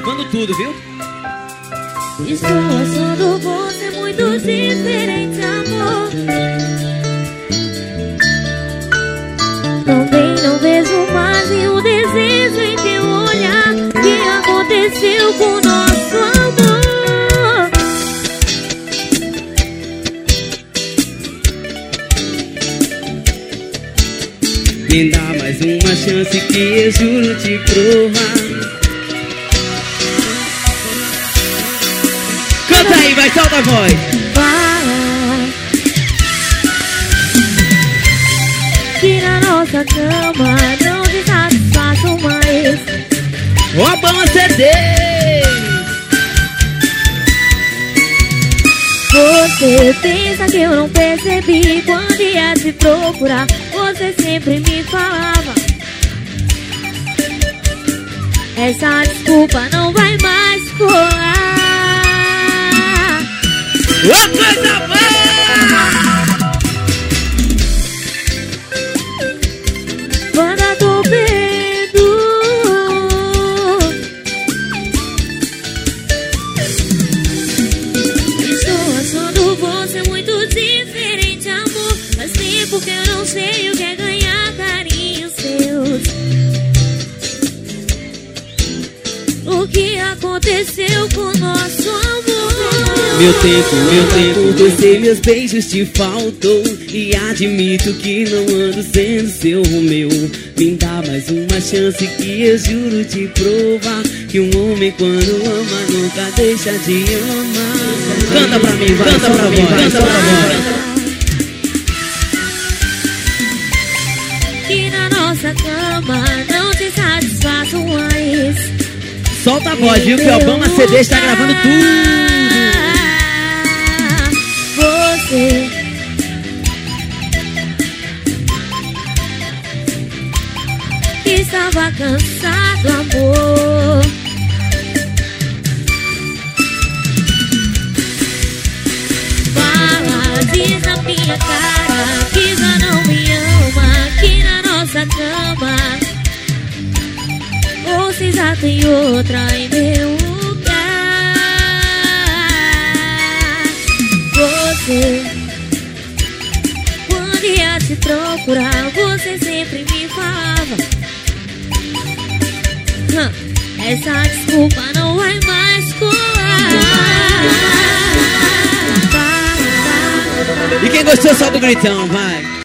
gravando tudo, viu? Estou achando você muito diferente, amor. Também não vejo mais nenhum desejo em teu olhar. O que aconteceu com o nosso amor? Me dá mais uma chance que eu juro te provar. Canta aí, vai, solta a voz. Vai, que na nossa cama não te satisfaço mais. Obama CD. Você pensa que eu não percebi quando ia te procurar? Você sempre me falava: essa desculpa não vai mais colar. Ô, coisa boa! Banda do Pedro. Estou achando você muito diferente, amor. Faz tempo que eu não sei o que é ganhar carinhos seus. O que aconteceu com o nosso amor? Meu tempo, você meus beijos te faltou. E admito que não ando sendo seu Romeu. Me dá mais uma chance que eu juro te provar. Que um homem quando ama nunca deixa de amar. Canta pra mim, vai, canta pra mim, canta pra mim. Que na nossa cama não te satisfaço mais. Solta a voz, viu, que o Obama CD está gravando tudo. Você que estava cansado, amor. Fala, diz na minha cara que já não me ama. Aqui na nossa cama você já tem outra em meu lugar. Você, quando ia te procurar, você sempre me falava: essa desculpa não vai mais colar. E quem gostou, solta o gritão, vai.